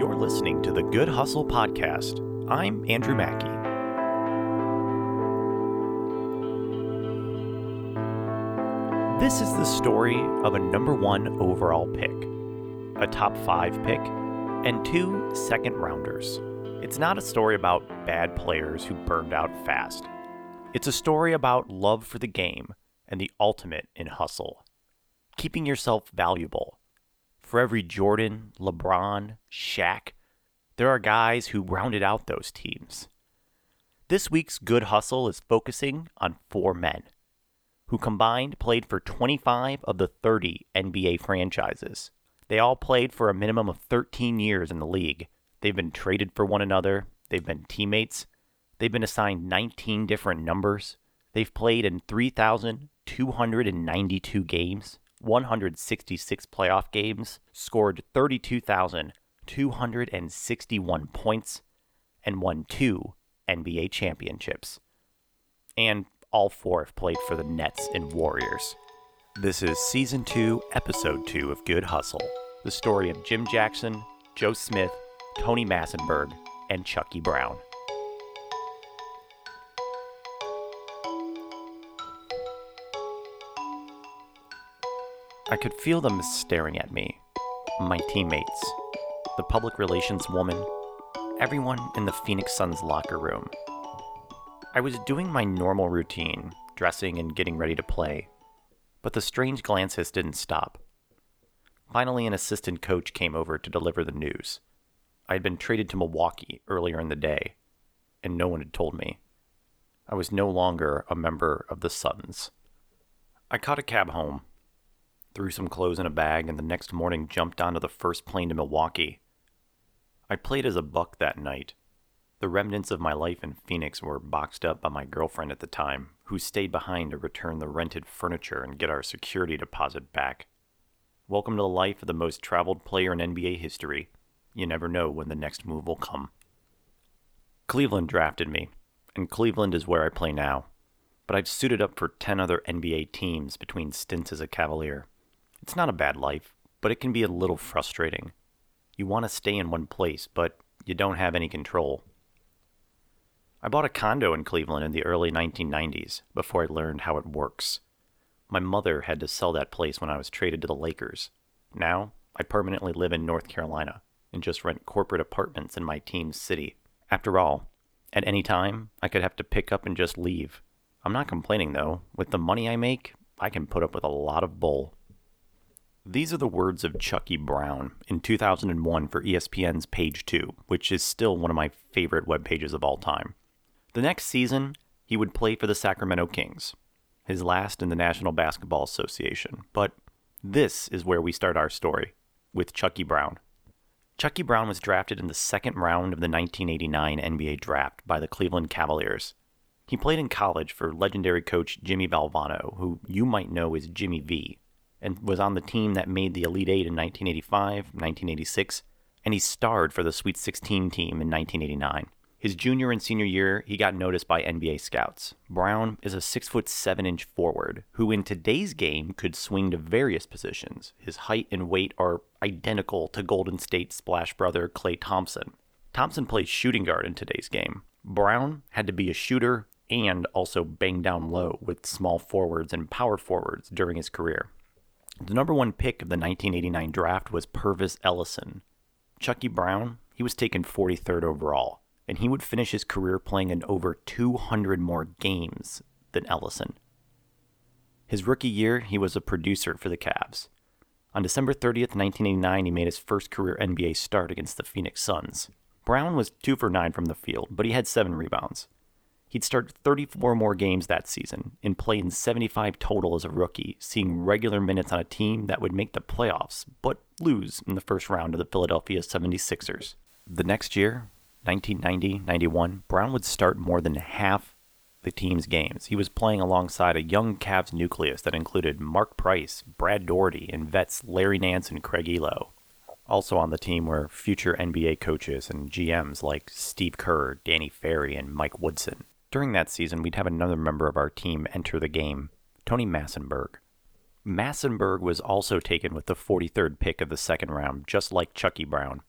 You're listening to the Good Hustle Podcast. I'm Andrew Mackey. This is the story of a number 1 overall pick, a top 5 pick, and 2 second rounders. It's not a story about bad players who burned out fast. It's a story about love for the game and the ultimate in hustle. Keeping yourself valuable. For every Jordan, LeBron, Shaq, there are guys who rounded out those teams. This week's Good Hustle is focusing on 4 men who combined played for 25 of the 30 NBA franchises. They all played for a minimum of 13 years in the league. They've been traded for one another. They've been teammates. They've been assigned 19 different numbers. They've played in 3,292 games, 166 playoff games, scored 32,261 points, and won 2 NBA championships. And all 4 have played for the Nets and Warriors. This is Season 2, Episode 2 of Good Hustle, the story of Jim Jackson, Joe Smith, Tony Massenburg, and Chucky Brown. I could feel them staring at me, my teammates, the public relations woman, everyone in the Phoenix Suns locker room. I was doing my normal routine, dressing and getting ready to play, but the strange glances didn't stop. Finally, an assistant coach came over to deliver the news. I had been traded to Milwaukee earlier in the day, and no one had told me. I was no longer a member of the Suns. I caught a cab home, threw some clothes in a bag, and the next morning jumped onto the first plane to Milwaukee. I played as a Buck that night. The remnants of my life in Phoenix were boxed up by my girlfriend at the time, who stayed behind to return the rented furniture and get our security deposit back. Welcome to the life of the most traveled player in NBA history. You never know when the next move will come. Cleveland drafted me, and Cleveland is where I play now. But I've suited up for 10 other NBA teams between stints as a Cavalier. It's not a bad life, but it can be a little frustrating. You want to stay in one place, but you don't have any control. I bought a condo in Cleveland in the early 1990s before I learned how it works. My mother had to sell that place when I was traded to the Lakers. Now, I permanently live in North Carolina and just rent corporate apartments in my team's city. After all, at any time, I could have to pick up and just leave. I'm not complaining though. With the money I make, I can put up with a lot of bull. These are the words of Chucky Brown in 2001 for ESPN's Page 2, which is still one of my favorite web pages of all time. The next season, he would play for the Sacramento Kings, his last in the National Basketball Association. But this is where we start our story, with Chucky Brown. Chucky Brown was drafted in the second round of the 1989 NBA draft by the Cleveland Cavaliers. He played in college for legendary coach Jimmy Valvano, who you might know as Jimmy V, and was on the team that made the Elite Eight in 1985, 1986, and he starred for the Sweet 16 team in 1989. His junior and senior year, he got noticed by NBA scouts. Brown is a 6'7" forward, who in today's game could swing to various positions. His height and weight are identical to Golden State splash brother Klay Thompson. Thompson plays shooting guard in today's game. Brown had to be a shooter and also bang down low with small forwards and power forwards during his career. The number 1 pick of the 1989 draft was Pervis Ellison. Chucky Brown, he was taken 43rd overall, and he would finish his career playing in over 200 more games than Ellison. His rookie year, he was a producer for the Cavs. On December 30th, 1989, he made his first career NBA start against the Phoenix Suns. Brown was 2 for 9 from the field, but he had 7 rebounds. He'd start 34 more games that season and play in 75 total as a rookie, seeing regular minutes on a team that would make the playoffs, but lose in the first round to the Philadelphia 76ers. The next year, 1990-91, Brown would start more than half the team's games. He was playing alongside a young Cavs nucleus that included Mark Price, Brad Daugherty, and vets Larry Nance and Craig Elo. Also on the team were future NBA coaches and GMs like Steve Kerr, Danny Ferry, and Mike Woodson. During that season, we'd have another member of our team enter the game, Tony Massenburg. Massenburg was also taken with the 43rd pick of the second round, just like Chucky Brown.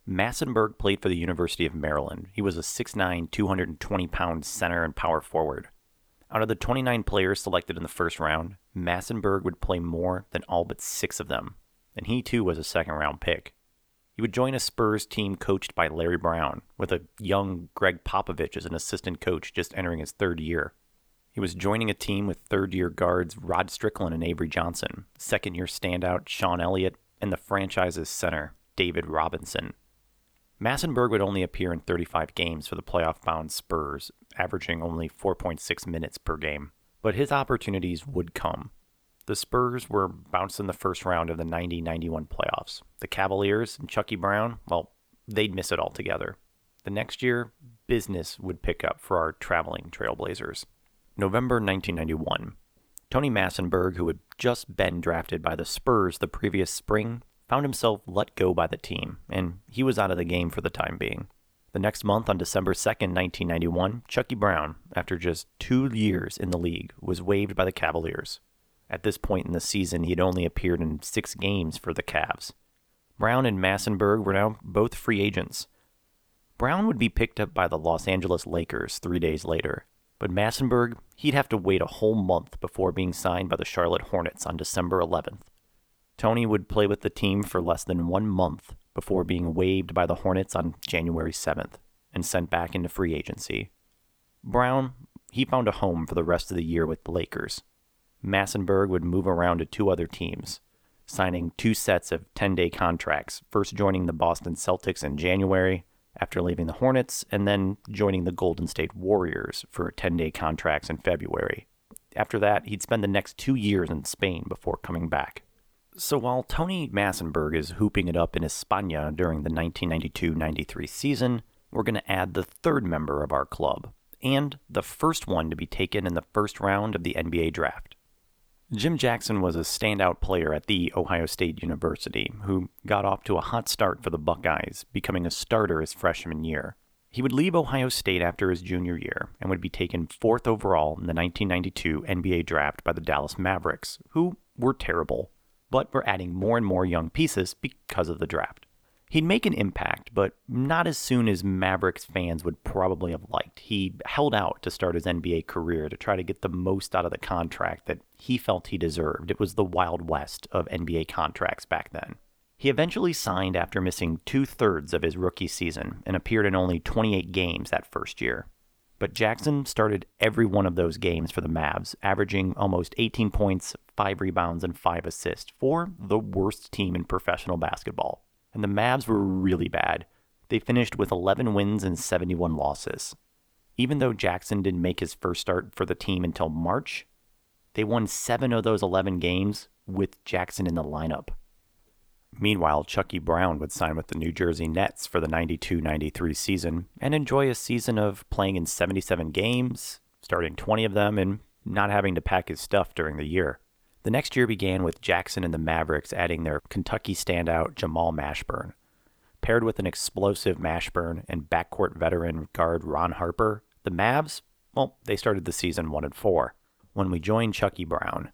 Massenberg played for the University of Maryland. He was a 6'9", 220-pound center and power forward. Out of the 29 players selected in the first round, Massenberg would play more than all but 6 of them, and he too was a second-round pick. He would join a Spurs team coached by Larry Brown, with a young Greg Popovich as an assistant coach just entering his third year. He was joining a team with third-year guards Rod Strickland and Avery Johnson, second-year standout Sean Elliott, and the franchise's center, David Robinson. Massenberg would only appear in 35 games for the playoff-bound Spurs, averaging only 4.6 minutes per game. But his opportunities would come. The Spurs were bounced in the first round of the 90-91 playoffs. The Cavaliers and Chucky Brown, well, they'd miss it altogether. The next year, business would pick up for our traveling Trailblazers. November 1991. Tony Massenberg, who had just been drafted by the Spurs the previous spring, found himself let go by the team, and he was out of the game for the time being. The next month, on December 2nd, 1991, Chucky Brown, after just 2 years in the league, was waived by the Cavaliers. At this point in the season, he had only appeared in 6 games for the Cavs. Brown and Massenberg were now both free agents. Brown would be picked up by the Los Angeles Lakers 3 days later, but Massenberg, he'd have to wait a whole month before being signed by the Charlotte Hornets on December 11th. Tony would play with the team for less than 1 month before being waived by the Hornets on January 7th and sent back into free agency. Brown, he found a home for the rest of the year with the Lakers. Massenberg would move around to 2 other teams, signing 2 sets of 10-day contracts, first joining the Boston Celtics in January after leaving the Hornets, and then joining the Golden State Warriors for 10-day contracts in February. After that, he'd spend the next 2 years in Spain before coming back. So while Tony Massenberg is hooping it up in España during the 1992-93 season, we're going to add the 3rd member of our club, and the first one to be taken in the first round of the NBA draft. Jim Jackson was a standout player at The Ohio State University, who got off to a hot start for the Buckeyes, becoming a starter his freshman year. He would leave Ohio State after his junior year, and would be taken 4th overall in the 1992 NBA draft by the Dallas Mavericks, who were terrible, but were adding more and more young pieces because of the draft. He'd make an impact, but not as soon as Mavericks fans would probably have liked. He held out to start his NBA career to try to get the most out of the contract that he felt he deserved. It was the Wild West of NBA contracts back then. He eventually signed after missing 2/3 of his rookie season and appeared in only 28 games that first year. But Jackson started every one of those games for the Mavs, averaging almost 18 points, 5 rebounds, and 5 assists for the worst team in professional basketball. And the Mavs were really bad. They finished with 11 wins and 71 losses. Even though Jackson didn't make his first start for the team until March, they won 7 of those 11 games with Jackson in the lineup. Meanwhile, Chucky Brown would sign with the New Jersey Nets for the 92-93 season and enjoy a season of playing in 77 games, starting 20 of them, and not having to pack his stuff during the year. The next year began with Jackson and the Mavericks adding their Kentucky standout Jamal Mashburn. Paired with an explosive Mashburn and backcourt veteran guard Ron Harper, the Mavs, well, they started the season 1-4. When we joined Chucky Brown,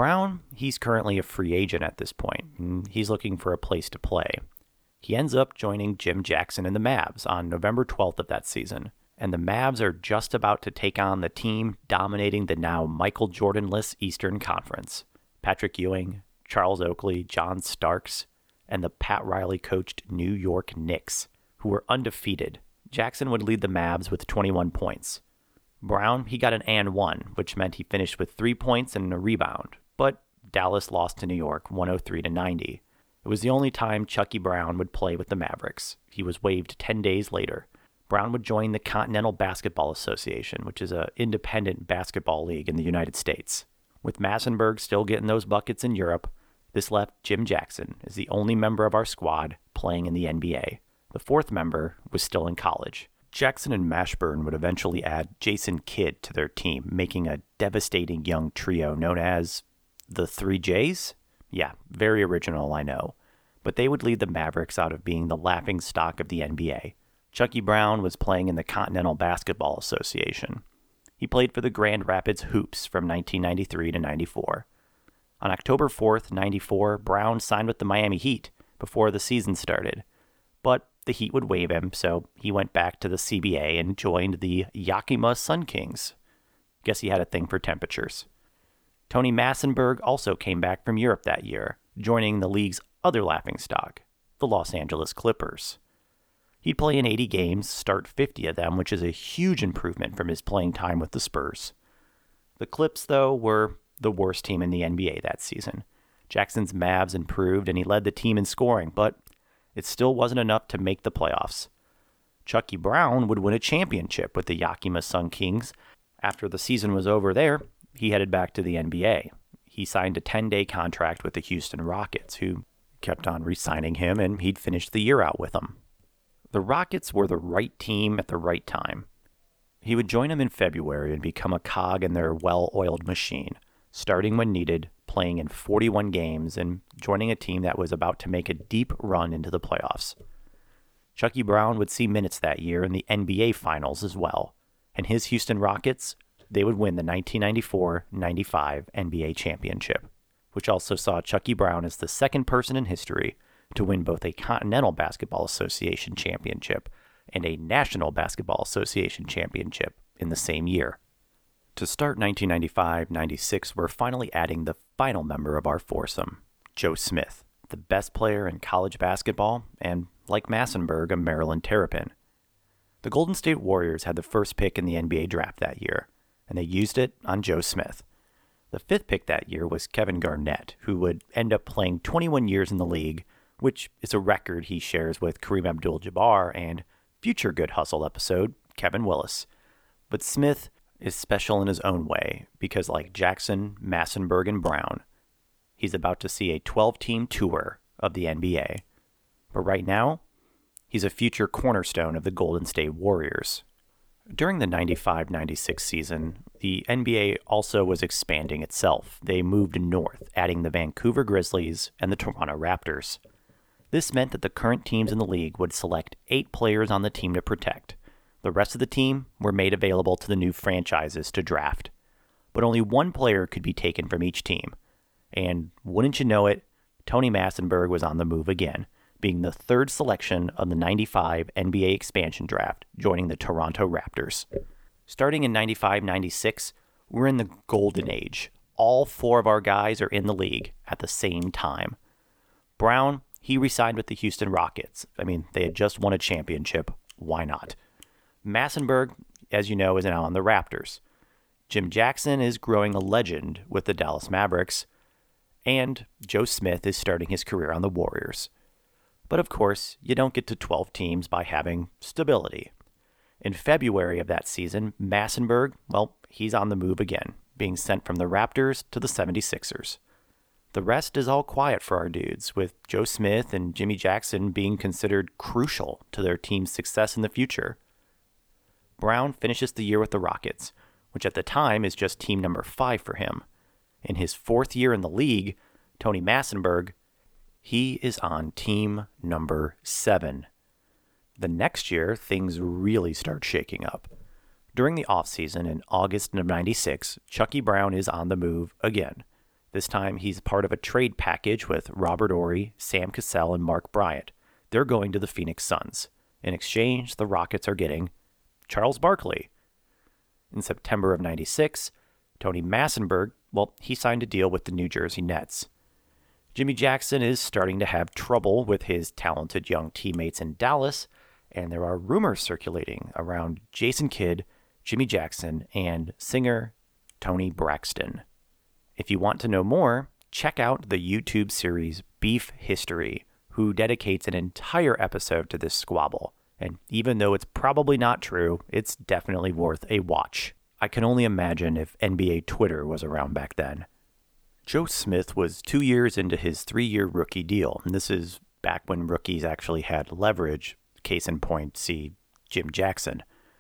he's currently a free agent at this point, and he's looking for a place to play. He ends up joining Jim Jackson and the Mavs on November 12th of that season, and the Mavs are just about to take on the team dominating the now Michael Jordan-less Eastern Conference. Patrick Ewing, Charles Oakley, John Starks, and the Pat Riley-coached New York Knicks, who were undefeated. Jackson would lead the Mavs with 21 points. Brown, he got an and 1, which meant he finished with 3 points and a rebound. But Dallas lost to New York 103-90. It was the only time Chucky Brown would play with the Mavericks. He was waived 10 days later. Brown would join the Continental Basketball Association, which is an independent basketball league in the United States. With Massenberg still getting those buckets in Europe, this left Jim Jackson as the only member of our squad playing in the NBA. The 4th member was still in college. Jackson and Mashburn would eventually add Jason Kidd to their team, making a devastating young trio known as the 3 J's? Yeah, very original, I know. But they would lead the Mavericks out of being the laughing stock of the NBA. Chucky Brown was playing in the Continental Basketball Association. He played for the Grand Rapids Hoops from 1993 to 94. On October 4th, 94, Brown signed with the Miami Heat before the season started. but the Heat would waive him, so he went back to the CBA and joined the Yakima Sun Kings. Guess he had a thing for temperatures. Tony Massenburg also came back from Europe that year, joining the league's other laughingstock, the Los Angeles Clippers. He'd play in 80 games, start 50 of them, which is a huge improvement from his playing time with the Spurs. The Clips, though, were the worst team in the NBA that season. Jackson's Mavs improved and he led the team in scoring, but it still wasn't enough to make the playoffs. Chucky Brown would win a championship with the Yakima Sun Kings. After the season was over there, he headed back to the NBA. He signed a 10-day contract with the Houston Rockets, who kept on re-signing him, and he'd finish the year out with them. The Rockets were the right team at the right time. He would join them in February and become a cog in their well-oiled machine, starting when needed, playing in 41 games, and joining a team that was about to make a deep run into the playoffs. Chucky Brown would see minutes that year in the NBA Finals as well, and his Houston Rockets, they would win the 1994-95 NBA Championship, which also saw Chucky Brown as the second person in history to win both a Continental Basketball Association championship and a National Basketball Association championship in the same year. To start 1995-96, we're finally adding the final member of our foursome, Joe Smith, the best player in college basketball and, like Massenburg, a Maryland Terrapin. The Golden State Warriors had the first pick in the NBA draft that year, and they used it on Joe Smith. The fifth pick that year was Kevin Garnett, who would end up playing 21 years in the league, which is a record he shares with Kareem Abdul-Jabbar and future Good Hustle episode, Kevin Willis. But Smith is special in his own way because, like Jackson, Massenburg, and Brown, he's about to see a 12-team tour of the NBA. But right now, he's a future cornerstone of the Golden State Warriors. During the 95-96 season, the NBA also was expanding itself. They moved north, adding the Vancouver Grizzlies and the Toronto Raptors. This meant that the current teams in the league would select 8 players on the team to protect. The rest of the team were made available to the new franchises to draft. But only one player could be taken from each team. And wouldn't you know it, Tony Massenburg was on the move again, being the third selection of the 95 NBA expansion draft, joining the Toronto Raptors. Starting in 95-96, we're in the golden age. All 4 of our guys are in the league at the same time. Brown, he re-signed with the Houston Rockets. I mean, they had just won a championship. Why not? Massenburg, as you know, is now on the Raptors. Jim Jackson is growing a legend with the Dallas Mavericks. And Joe Smith is starting his career on the Warriors. But of course, you don't get to 12 teams by having stability. In February of that season, Massenburg, well, he's on the move again, being sent from the Raptors to the 76ers. The rest is all quiet for our dudes, with Joe Smith and Jimmy Jackson being considered crucial to their team's success in the future. Brown finishes the year with the Rockets, which at the time is just team number 5 for him. In his 4th year in the league, Tony Massenburg, he is on team number 7. The next year, things really start shaking up. During the offseason in August of 96, Chucky Brown is on the move again. This time, he's part of a trade package with Robert Horry, Sam Cassell, and Mark Bryant. They're going to the Phoenix Suns. In exchange, the Rockets are getting Charles Barkley. In September of 96, Tony Massenburg, well, he signed a deal with the New Jersey Nets. Jimmy Jackson is starting to have trouble with his talented young teammates in Dallas, and there are rumors circulating around Jason Kidd, Jimmy Jackson, and singer Toni Braxton. If you want to know more, check out the YouTube series Beef History, who dedicates an entire episode to this squabble. And even though it's probably not true, it's definitely worth a watch. I can only imagine if NBA Twitter was around back then. Joe Smith was 2 years into his 3-year rookie deal, and this is back when rookies actually had leverage. Case in point, see Jim Jackson.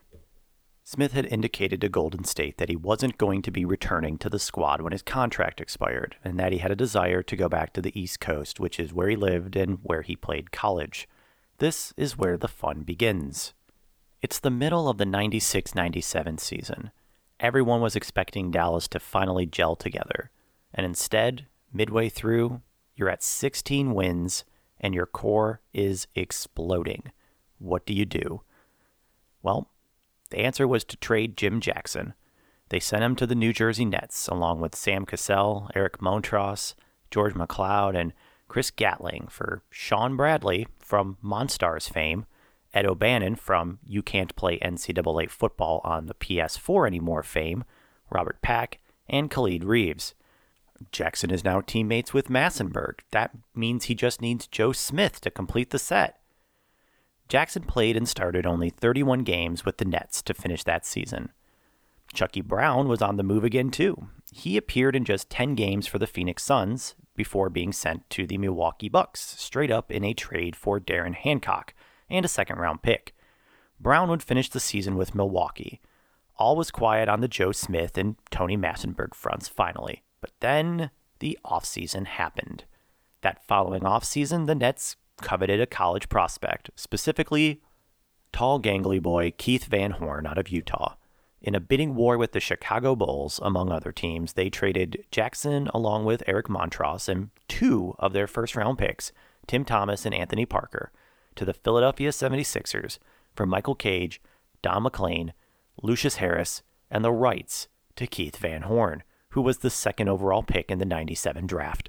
Smith had indicated to Golden State that he wasn't going to be returning to the squad when his contract expired, and that he had a desire to go back to the East Coast, which is where he lived and where he played college. This is where the fun begins. It's the middle of the 96-97 season. Everyone was expecting Dallas to finally gel together. And instead, midway through, you're at 16 wins and your core is exploding. What do you do? Well, the answer was to trade Jim Jackson. They sent him to the New Jersey Nets, along with Sam Cassell, Eric Montross, George McLeod, and Chris Gatling for Sean Bradley from Monstars fame, Ed O'Bannon from You Can't Play NCAA Football on the PS4 Anymore fame, Robert Pack, and Khalid Reeves. Jackson is now teammates with Massenburg. That means he just needs Joe Smith to complete the set. Jackson played and started only 31 games with the Nets to finish that season. Chucky Brown was on the move again too. He appeared in just 10 games for the Phoenix Suns before being sent to the Milwaukee Bucks, straight up in a trade for Darren Hancock and a second-round pick. Brown would finish the season with Milwaukee. All was quiet on the Joe Smith and Tony Massenburg fronts finally. But then the offseason happened. That following offseason, the Nets coveted a college prospect, specifically tall gangly boy Keith Van Horn out of Utah. In a bidding war with the Chicago Bulls, among other teams, they traded Jackson along with Eric Montross and two of their first-round picks, Tim Thomas and Anthony Parker, to the Philadelphia 76ers for Michael Cage, Don McClain, Lucius Harris, and the rights to Keith Van Horn, who was the second overall pick in the 97 draft.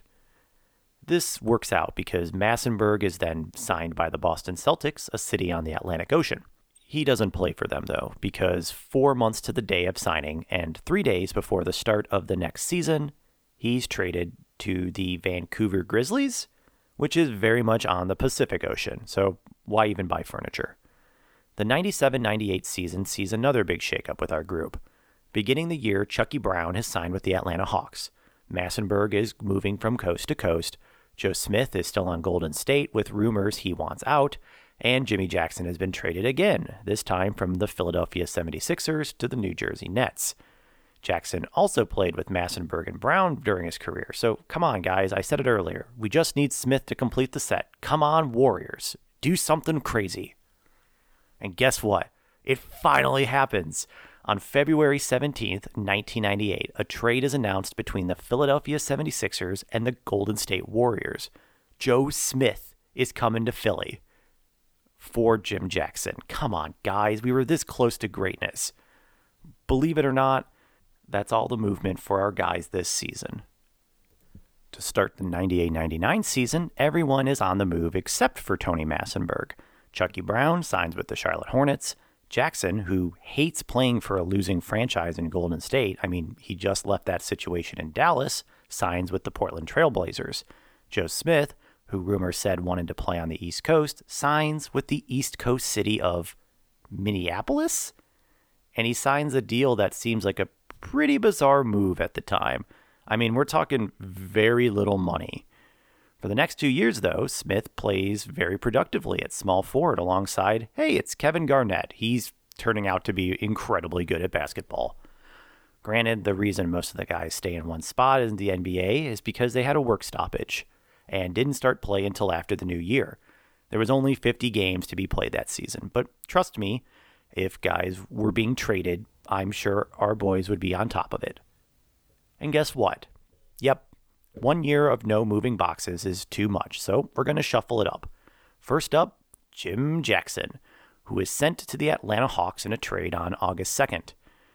This works out because Massenburg is then signed by the Boston Celtics, a city on the Atlantic Ocean. He doesn't play for them, though, because 4 months to the day of signing and 3 days before the start of the next season, he's traded to the Vancouver Grizzlies, which is very much on the Pacific Ocean, so why even buy furniture? The 97-98 season sees another big shakeup with our group. Beginning the year, Chucky Brown has signed with the Atlanta Hawks. Massenburg is moving from coast to coast. Joe Smith is still on Golden State with rumors he wants out. And Jimmy Jackson has been traded again, this time from the Philadelphia 76ers to the New Jersey Nets. Jackson also played with Massenburg and Brown during his career. So come on, guys, I said it earlier. We just need Smith to complete the set. Come on, Warriors. Do something crazy. And guess what? It finally happens. On February 17th, 1998, a trade is announced between the Philadelphia 76ers and the Golden State Warriors. Joe Smith is coming to Philly for Jim Jackson. Come on, guys, we were this close to greatness. Believe it or not, that's all the movement for our guys this season. To start the 98-99 season, everyone is on the move except for Tony Massenburg. Chucky Brown signs with the Charlotte Hornets. Jackson, who hates playing for a losing franchise in Golden State, he just left that situation in Dallas, signs with the Portland Trail Blazers. Joe Smith, who rumors said wanted to play on the East Coast, signs with the East Coast city of Minneapolis? And he signs a deal that seems like a pretty bizarre move at the time. We're talking very little money. For the next 2 years, though, Smith plays very productively at small forward alongside, it's Kevin Garnett. He's turning out to be incredibly good at basketball. Granted, the reason most of the guys stay in one spot in the NBA is because they had a work stoppage and didn't start play until after the new year. There was only 50 games to be played that season, but trust me, if guys were being traded, I'm sure our boys would be on top of it. And guess what? Yep. 1 year of no moving boxes is too much, so we're going to shuffle it up. First up, Jim Jackson, who is sent to the Atlanta Hawks in a trade on August 2nd.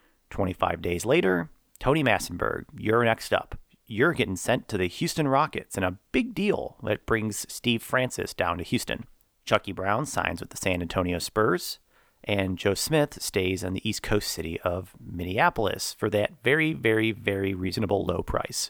25 days later, Tony Massenburg, you're next up. You're getting sent to the Houston Rockets in a big deal that brings Steve Francis down to Houston. Chucky Brown signs with the San Antonio Spurs, and Joe Smith stays in the East Coast city of Minneapolis for that very, very, very reasonable low price.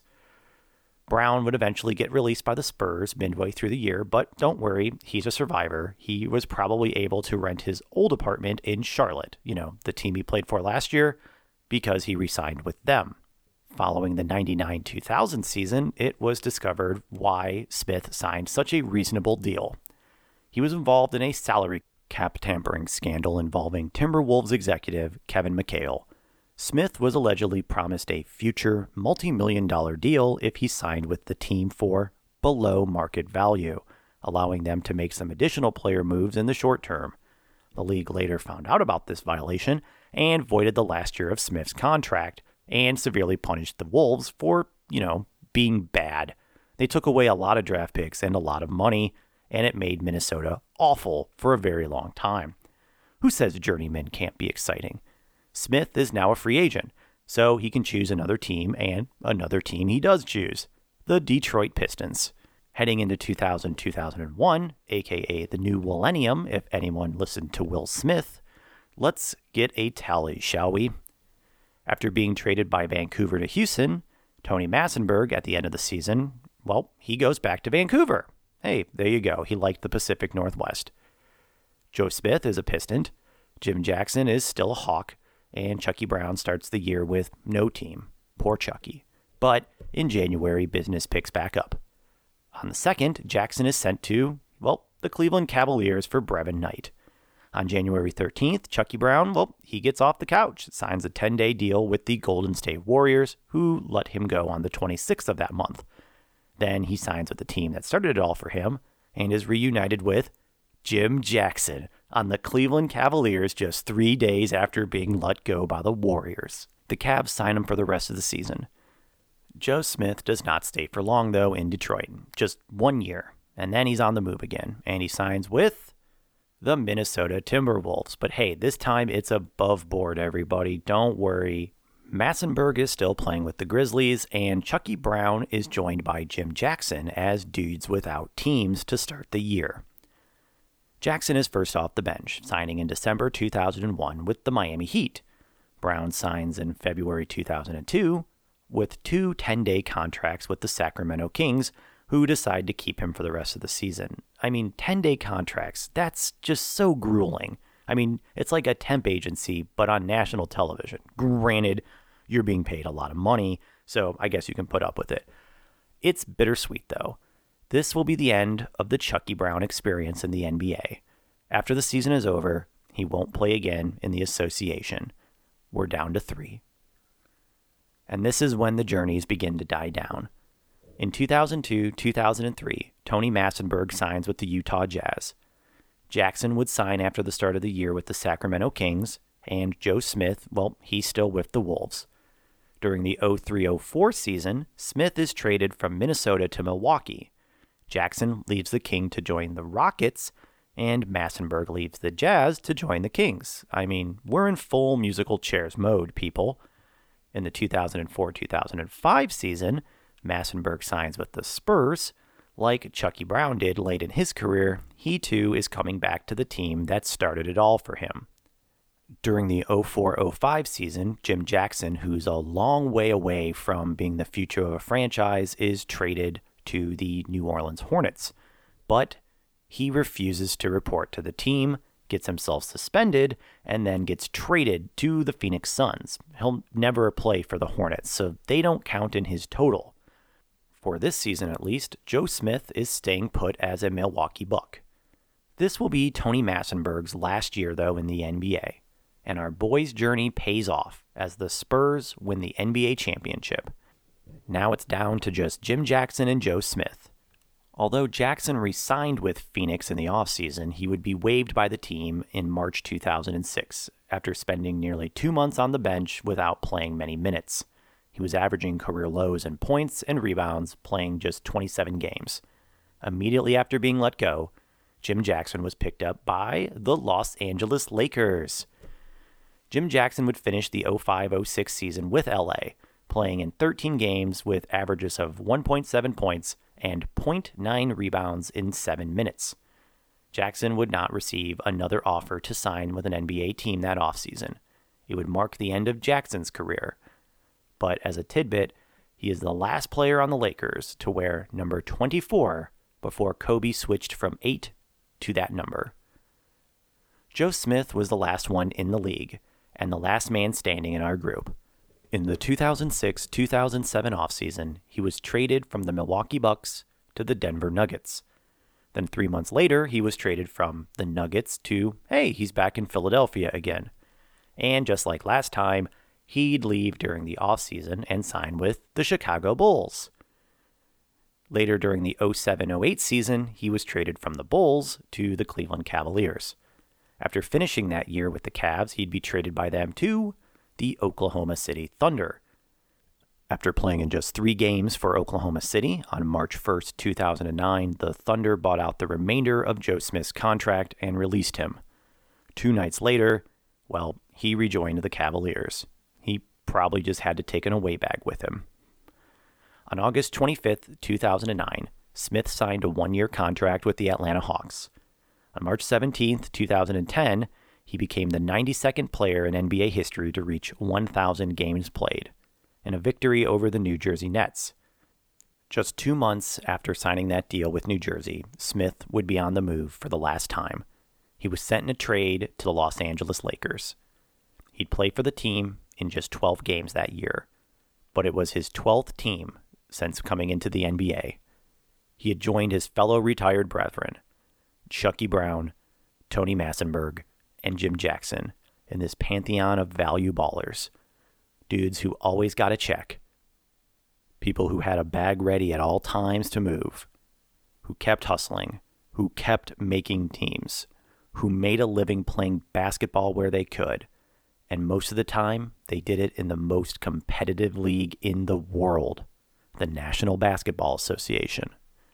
Brown would eventually get released by the Spurs midway through the year, but don't worry, he's a survivor. He was probably able to rent his old apartment in Charlotte, the team he played for last year, because he re-signed with them. Following the 99-2000 season, it was discovered why Smith signed such a reasonable deal. He was involved in a salary cap tampering scandal involving Timberwolves executive Kevin McHale. Smith was allegedly promised a future multi-million-dollar deal if he signed with the team for below market value, allowing them to make some additional player moves in the short term. The league later found out about this violation and voided the last year of Smith's contract and severely punished the Wolves for, being bad. They took away a lot of draft picks and a lot of money, and it made Minnesota awful for a very long time. Who says journeyman can't be exciting? Smith is now a free agent, so he can choose another team, and another team he does choose, the Detroit Pistons. Heading into 2000-2001, aka the new millennium if anyone listened to Will Smith, let's get a tally, shall we? After being traded by Vancouver to Houston, Tony Massenburg at the end of the season, well, he goes back to Vancouver. Hey, there you go. He liked the Pacific Northwest. Joe Smith is a Piston. Jim Jackson is still a Hawk. And Chucky Brown starts the year with no team. Poor Chucky. But in January, business picks back up. On the 2nd, Jackson is sent to, well, the Cleveland Cavaliers for Brevin Knight. On January 13th, Chucky Brown, well, he gets off the couch, signs a 10-day deal with the Golden State Warriors, who let him go on the 26th of that month. Then he signs with the team that started it all for him and is reunited with Jim Jackson on the Cleveland Cavaliers just 3 days after being let go by the Warriors. The Cavs sign him for the rest of the season. Joe Smith does not stay for long, though, in Detroit. Just 1 year. And then he's on the move again. And he signs with the Minnesota Timberwolves. But hey, this time it's above board, everybody. Don't worry. Massenburg is still playing with the Grizzlies, and Chucky Brown is joined by Jim Jackson as dudes without teams to start the year. Jackson is first off the bench, signing in December 2001 with the Miami Heat. Brown signs in February 2002 with 2 10-day contracts with the Sacramento Kings, who decide to keep him for the rest of the season. I mean, 10-day contracts, that's just so grueling. I mean, it's like a temp agency, but on national television. Granted, you're being paid a lot of money, so I guess you can put up with it. It's bittersweet, though. This will be the end of the Chucky Brown experience in the NBA. After the season is over, he won't play again in the association. We're down to 3. And this is when the journeys begin to die down. In 2002-2003, Tony Massenburg signs with the Utah Jazz. Jackson would sign after the start of the year with the Sacramento Kings, and Joe Smith, well, he's still with the Wolves. During the 03-04 season, Smith is traded from Minnesota to Milwaukee. Jackson leaves the King to join the Rockets, and Massenburg leaves the Jazz to join the Kings. I mean, we're in full musical chairs mode, people. In the 2004-2005 season, Massenburg signs with the Spurs. Like Chucky Brown did late in his career, he too is coming back to the team that started it all for him. During the 04-05 season, Jim Jackson, who's a long way away from being the future of a franchise, is traded to the New Orleans Hornets. But he refuses to report to the team, gets himself suspended, and then gets traded to the Phoenix Suns. He'll never play for the Hornets, so they don't count in his total. For this season at least, Joe Smith is staying put as a Milwaukee Buck. This will be Tony Massenburg's last year, though, in the NBA. And our boy's journey pays off as the Spurs win the NBA championship. Now it's down to just Jim Jackson and Joe Smith. Although Jackson re-signed with Phoenix in the offseason, he would be waived by the team in March 2006 after spending nearly 2 months on the bench without playing many minutes. He was averaging career lows in points and rebounds, playing just 27 games. Immediately after being let go, Jim Jackson was picked up by the Los Angeles Lakers. Jim Jackson would finish the 05-06 season with LA, playing in 13 games with averages of 1.7 points and 0.9 rebounds in 7 minutes. Jackson would not receive another offer to sign with an NBA team that offseason. It would mark the end of Jackson's career. But as a tidbit, he is the last player on the Lakers to wear number 24 before Kobe switched from 8 to that number. Joe Smith was the last one in the league and the last man standing in our group. In the 2006-2007 offseason, he was traded from the Milwaukee Bucks to the Denver Nuggets. Then 3 months later, he was traded from the Nuggets to, hey, he's back in Philadelphia again. And just like last time, he'd leave during the offseason and sign with the Chicago Bulls. Later during the 07-08 season, he was traded from the Bulls to the Cleveland Cavaliers. After finishing that year with the Cavs, he'd be traded by them to the Oklahoma City Thunder. After playing in just 3 games for Oklahoma City on March 1st, 2009, the Thunder bought out the remainder of Joe Smith's contract and released him. 2 nights later, he rejoined the Cavaliers. He probably just had to take an away bag with him. On August 25th, 2009, Smith signed a 1-year contract with the Atlanta Hawks. On March 17th, 2010, he became the 92nd player in NBA history to reach 1,000 games played, in a victory over the New Jersey Nets. Just 2 months after signing that deal with New Jersey, Smith would be on the move for the last time. He was sent in a trade to the Los Angeles Lakers. He'd play for the team in just 12 games that year, but it was his 12th team since coming into the NBA. He had joined his fellow retired brethren, Chucky Brown, Tony Massenberg, and Jim Jackson, in this pantheon of value ballers. Dudes who always got a check. People who had a bag ready at all times to move. Who kept hustling. Who kept making teams. Who made a living playing basketball where they could. And most of the time, they did it in the most competitive league in the world, the National Basketball Association.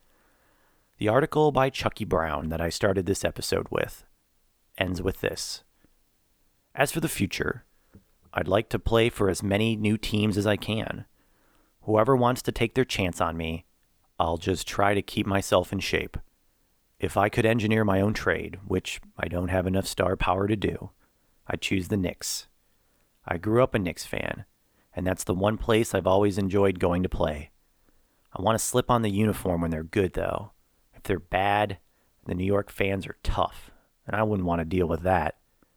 The article by Chucky Brown that I started this episode with ends with this. As for the future, I'd like to play for as many new teams as I can. Whoever wants to take their chance on me, I'll just try to keep myself in shape. If I could engineer my own trade, which I don't have enough star power to do, I'd choose the Knicks. I grew up a Knicks fan, and that's the one place I've always enjoyed going to play. I want to slip on the uniform when they're good, though. If they're bad, the New York fans are tough, and I wouldn't want to deal with that.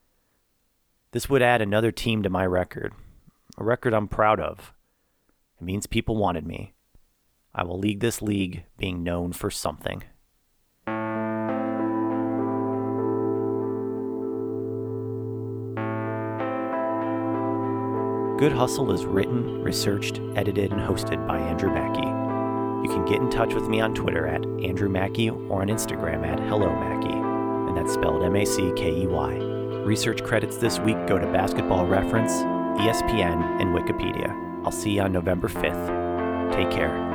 This would add another team to my record, a record I'm proud of. It means people wanted me. I will lead this league being known for something. Good Hustle is written, researched, edited, and hosted by Andrew Mackey. You can get in touch with me on Twitter at Andrew Mackey or on Instagram at Hello Mackey, and that's spelled Mackey. Research credits this week go to Basketball Reference, ESPN, and Wikipedia. I'll see you on November 5th. Take care.